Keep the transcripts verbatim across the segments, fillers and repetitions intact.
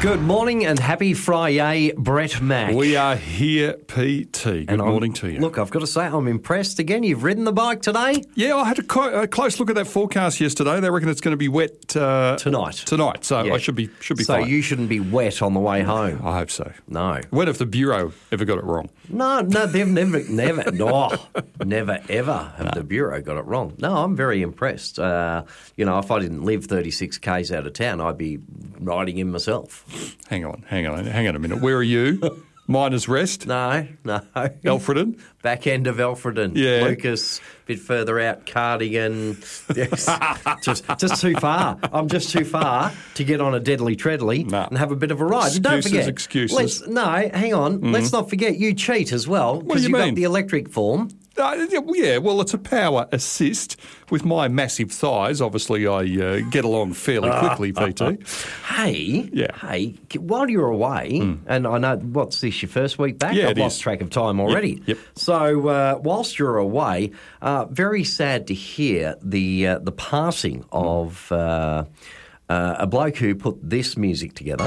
Good morning and happy Friday, Brett Mack. We are here, P T. Good And I'm- morning to you. Look, I've got to say, I'm impressed again. You've ridden the bike today? Yeah, I had a, co- a close look at that forecast yesterday. They reckon it's going to be wet uh, Tonight. Tonight, so Yeah. I should be should be So fine. you shouldn't be wet on the way home. I hope so. No. What if the Bureau ever got it wrong? No, no, they've never, never, no, never, ever have the Bureau got it wrong. No, I'm very impressed. Uh, you know, if I didn't live thirty-six kays out of town, I'd be riding in myself. Hang on, hang on, hang on a minute. Where are you? Miners Rest? No, no. Alfredton? Back end of Alfredton. Yeah. Lucas, a bit further out, Cardigan. Yes. just, just too far. I'm just too far to get on a deadly treadly No. and have a bit of a ride. And don't Excuses, forget. excuses. Let's, no, hang on. Let's not forget you cheat as well do because you you've mean? got the electric form. Uh, yeah, well, it's a power assist. With my massive thighs, obviously I uh, get along fairly quickly, P T. Hey, Yeah. hey, while you're away, and I know, what's this, your first week back? Yeah, I've it lost is. track of time already. yep. So uh, whilst you're away, uh, very sad to hear the uh, the passing of uh, uh, a bloke who put this music together.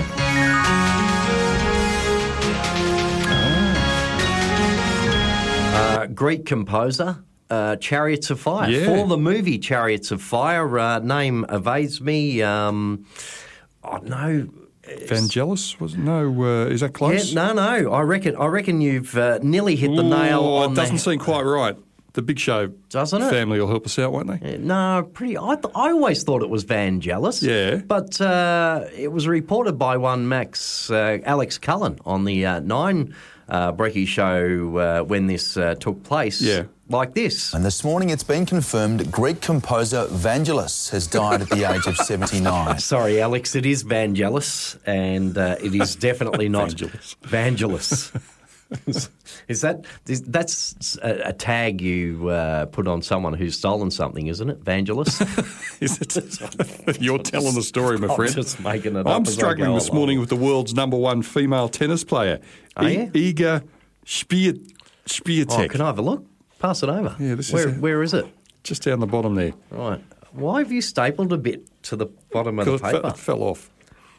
Uh, Greek composer, uh, Chariots of Fire. Yeah. For the movie Chariots of Fire, uh, name evades me. Um, oh, no. Vangelis? Was no, uh, is that Yeah, close? no, no. I reckon. I reckon you've uh, nearly hit the nail Ooh, on it doesn't the. seem quite right. The Big Show Doesn't it? family will help us out, won't they? No, pretty. I, th- I always thought it was Vangelis. Yeah. But uh, it was reported by one Max uh, Alex Cullen on the uh, Nine uh, Brecky show uh, when this uh, took place. Yeah. Like this. And this morning it's been confirmed Greek composer Vangelis has died at the age of seventy-nine. Sorry, Alex. It is Vangelis, and uh, it is definitely not Vangelis. Vangelis. Is that is, that's a, a tag you uh, put on someone who's stolen something, isn't it? Vangelis. Is it? You're telling the story, my I'm friend. just making it up I'm as I struggling go this along. morning with the world's number one female tennis player, Are I- you? Iga Śpie- Oh, Śpiatek. can I have a look? Pass it over. Yeah, this is where, a- where is it? Just down the bottom there. Right. Why have you stapled a bit to the bottom of the It fe- paper? it fell off.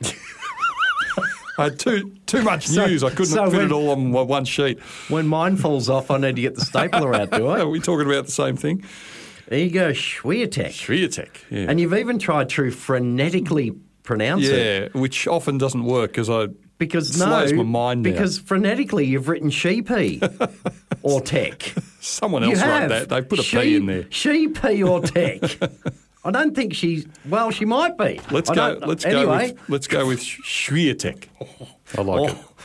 I had too too much So- news. I couldn't so fit when- it all on one- one sheet. When mine falls off, I need to get the stapler out, do I? Are we talking about the same thing? Igor Swiatek. Śpiatek. Yeah. And you've even tried to phonetically pronounce it. yeah, which often doesn't work because I Because slows no, my mind down. because phonetically you've written sheepy or tech. Someone You else wrote have. that. They put a she, P in there. Sheepy or tech. I don't think she's. Well, she might be. Let's I go. don't- Let's go. anyway, With, let's go with Śpiatek. I like or, it.